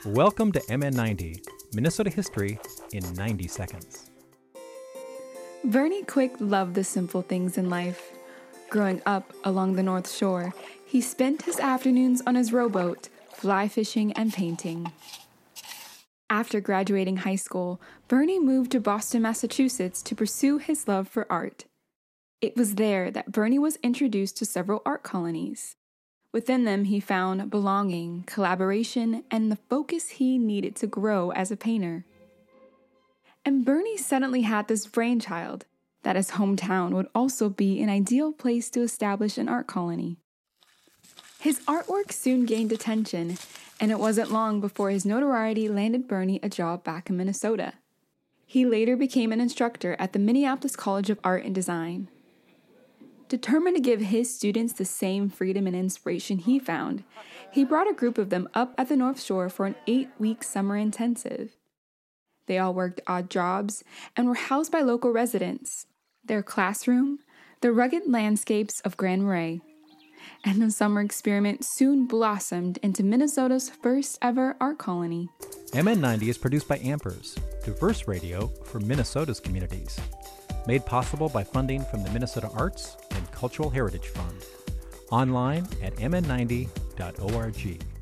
Welcome to MN90, Minnesota History in 90 seconds. Bernie Quick loved the simple things in life. Growing up along the North Shore, he spent his afternoons on his rowboat, fly fishing and painting. After graduating high school, Bernie moved to Boston, Massachusetts to pursue his love for art. It was there that Bernie was introduced to several art colonies. Within them, he found belonging, collaboration, and the focus he needed to grow as a painter. And Bernie suddenly had this brainchild that his hometown would also be an ideal place to establish an art colony. His artwork soon gained attention, and it wasn't long before his notoriety landed Bernie a job back in Minnesota. He later became an instructor at the Minneapolis College of Art and Design. Determined to give his students the same freedom and inspiration he found, he brought a group of them up at the North Shore for an 8-week summer intensive. They all worked odd jobs and were housed by local residents, their classroom, the rugged landscapes of Grand Marais. And the summer experiment soon blossomed into Minnesota's first ever art colony. MN90 is produced by Ampers, diverse radio for Minnesota's communities. Made possible by funding from the Minnesota Arts and Cultural Heritage Fund. Online at mn90.org.